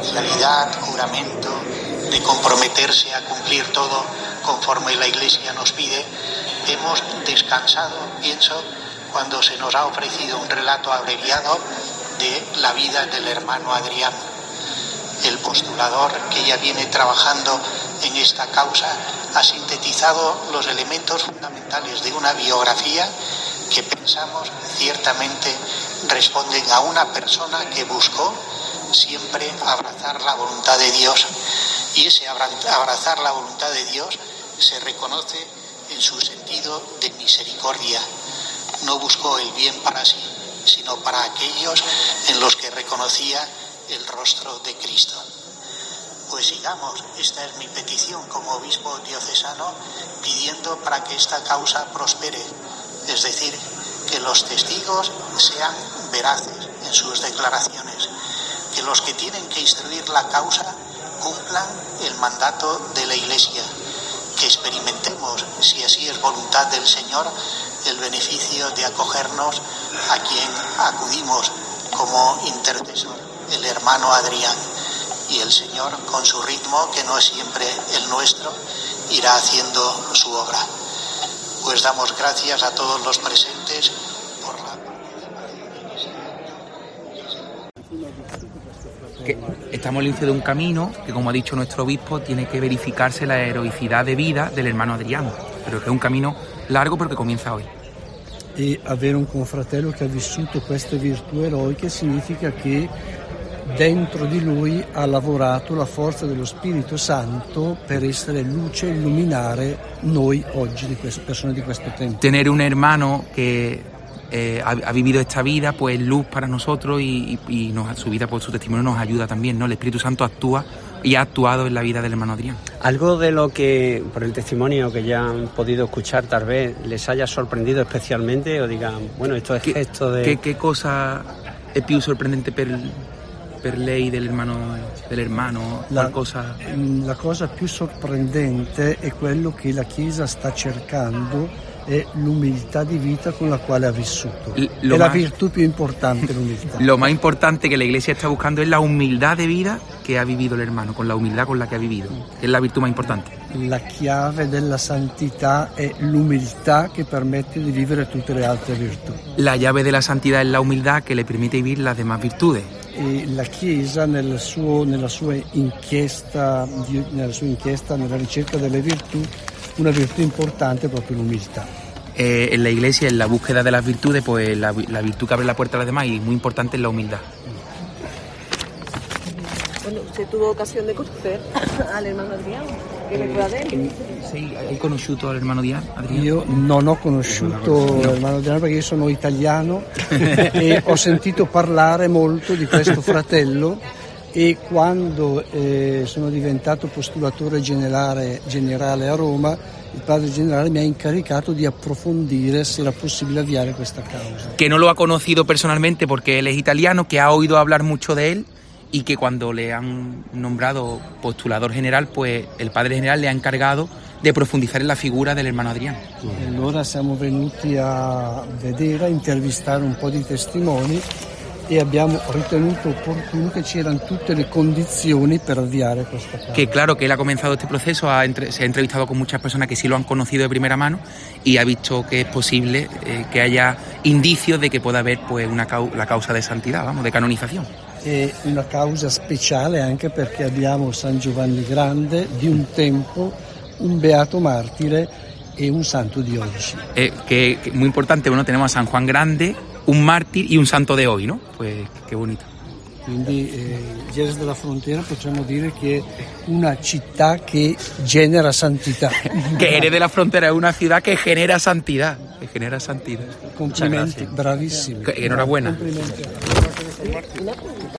fidelidad, juramento, de comprometerse a cumplir todo conforme la Iglesia nos pide, hemos descansado, pienso, cuando se nos ha ofrecido un relato abreviado de la vida del hermano Adrián. El postulador que ya viene trabajando en esta causa ha sintetizado los elementos fundamentales de una biografía que pensamos ciertamente responden a una persona que buscó siempre abrazar la voluntad de Dios, y ese abrazar la voluntad de Dios se reconoce en su sentido de misericordia. No buscó el bien para sí, sino para aquellos en los que reconocía el rostro de Cristo. Pues sigamos, esta es mi petición como obispo diocesano, pidiendo para que esta causa prospere, es decir, que los testigos sean veraces en sus declaraciones, que los que tienen que instruir la causa cumplan el mandato de la Iglesia, que experimentemos, si así es voluntad del Señor, el beneficio de acogernos a quien acudimos como intercesor, el hermano Adrián, y el Señor, con su ritmo, que no es siempre el nuestro, irá haciendo su obra. Pues damos gracias a todos los presentes por la participación. Estamos al inicio de un camino que, como ha dicho nuestro obispo, tiene que verificarse la heroicidad de vida del hermano Adriano, pero que es un camino largo pero que comienza hoy. E avere un confratello che ha vissuto queste virtù eroiche significa che dentro di lui ha lavorato la forza dello Spirito Santo per essere luce e illuminare noi oggi, di queste persone di questo tempo. Tener un hermano que ha vivido esta vida, pues luz para nosotros y su vida, por su testimonio nos ayuda también, ¿no? El Espíritu Santo actúa y ha actuado en la vida del hermano Adrián. Algo de lo que, por el testimonio que ya han podido escuchar, tal vez les haya sorprendido especialmente o digan, bueno, esto es gesto de... ¿Qué cosa è più sorprendente per lei dell'ermano? La cosa più sorprendente è quello che la Chiesa sta cercando, è l'umiltà di vita con la quale ha vissuto. La virtù più importante, l'umiltà. Lo más importante que la Iglesia está buscando es la humildad de vida que ha vivido el hermano, con la humildad con la que ha vivido, que es la virtud más importante. La chiave della santità è l'umiltà che permette di vivere tutte le altre virtù. La llave de la santidad es la humildad que le permite vivir las demás virtudes. E la Chiesa nella sua inchiesta, nella ricerca delle virtù, una virtù importante è proprio l'umiltà. En la Iglesia, en la búsqueda de las virtudes, pues la virtud que abre la puerta a las demás, y muy importante es la humildad. Bueno, ¿usted tuvo ocasión de conocer al hermano Adrián? ¿Qué recuerda de él? Sì, hai conosciuto l'hermano Adriano? Io non ho conosciuto l'hermano Adriano perché io sono italiano e ho sentito parlare molto di questo fratello, e quando sono diventato postulatore generale a Roma, il padre generale mi ha incaricato di approfondire se era possibile avviare questa causa. Que no lo ha conocido personalmente porque él es italiano, que ha oído hablar mucho de él, y que cuando le han nombrado postulador general, pues el padre general le ha encargado de profundizar en la figura del hermano Adriano. Allora siamo venuti a vedere, a intervistare un po' di testimoni, e abbiamo ritenuto opportuno che c'erano tutte le condizioni per avviare questa causa. Que claro, que él ha comenzado este proceso, se ha entrevistado con muchas personas que sí lo han conocido de primera mano y ha visto que es posible que haya indicios de que pueda haber pues la causa de santidad, vamos, de canonización. È una causa speciale anche perché abbiamo San Giovanni Grande di un tempo, un beato martire e un santo di oggi. Que muy importante, bueno, tenemos a San Juan Grande, un mártir y un santo de hoy, ¿no? Pues qué bonito. Quindi Jerez della Frontera potremmo dire che è una città che genera santità. Que Jerez de la Frontera es una ciudad que genera santidad. Complimenti, bravissimi. Enhorabuena. Complimenti.